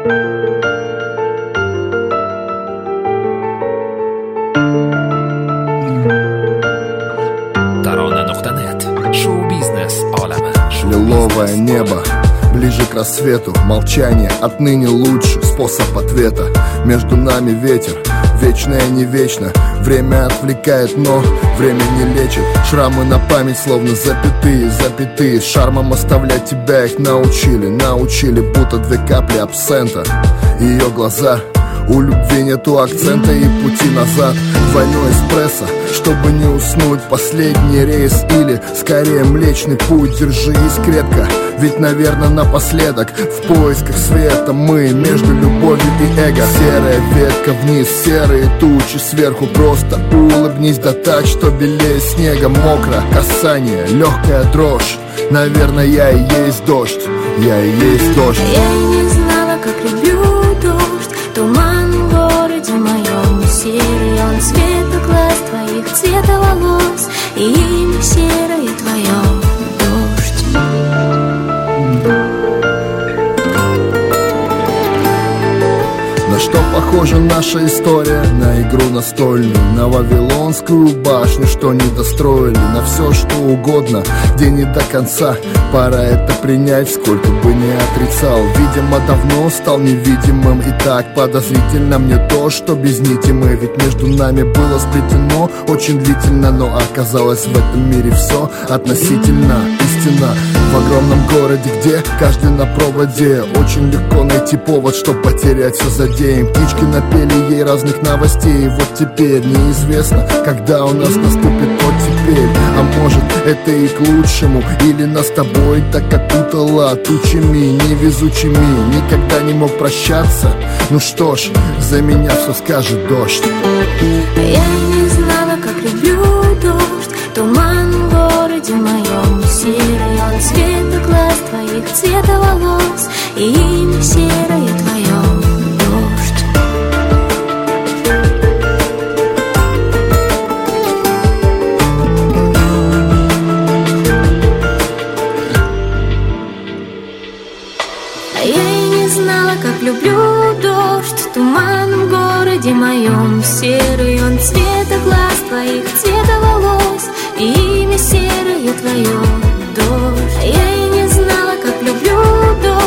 Лиловое небо, ближе к рассвету. Молчание отныне лучший способ ответа. Между нами ветер, вечное не вечно. Время отвлекает, но время не лечит. Шрамы на память, словно запятые, запятые. Шармом оставлять тебя их научили, будто две капли абсента. Ее глаза, у любви нету акцента и пути назад. Двойной эспрессо, чтобы не уснуть. Последний рейс или, скорее, Млечный Путь. Держись крепко, ведь, наверное, напоследок в поисках света мы между любовью и эго. Серая ветка вниз, серые тучи сверху. Просто улыбнись, да так, что белее снега. Мокро, касание, легкая дрожь. Наверное, я и есть дождь, я и есть дождь. Я и не знала, как люблю дождь. Туман в городе моем, серый он цвета глаз твоих, цвета волос, и имя серое твое — дождь. На что похожа наша история? На игру настольную, на Вавилонскую башню, что не достроили. На все, что угодно, где не до конца. Пора это принять, сколько бы ни отрицал. Видимо, давно стал невидимым. И так подозрительно мне то, что без нити мы. Ведь между нами было сплетено очень длительно. Но оказалось, в этом мире все относительно. Истина в огромном городе, где каждый на проводе. Очень легко найти повод, чтоб потерять все за день. Птички напели ей разных новостей. И вот теперь неизвестно, когда у нас наступит тот теперь. А может, это и к лучшему. Или нас с тобой так окутало тучами невезучими. Никогда не мог прощаться. Ну что ж, за меня все скажет дождь. Я не знала, как люблю дождь. Туман в городе моем, серый он цвета глаз твоих, цвета волос, и имя серое твое — дождь. А я и не знала, как люблю дождь. Туман в городе моем, серый он цвета глаз твоих, цвета волос, и имя серое твое — дождь. Я и не знала, как люблю дождь.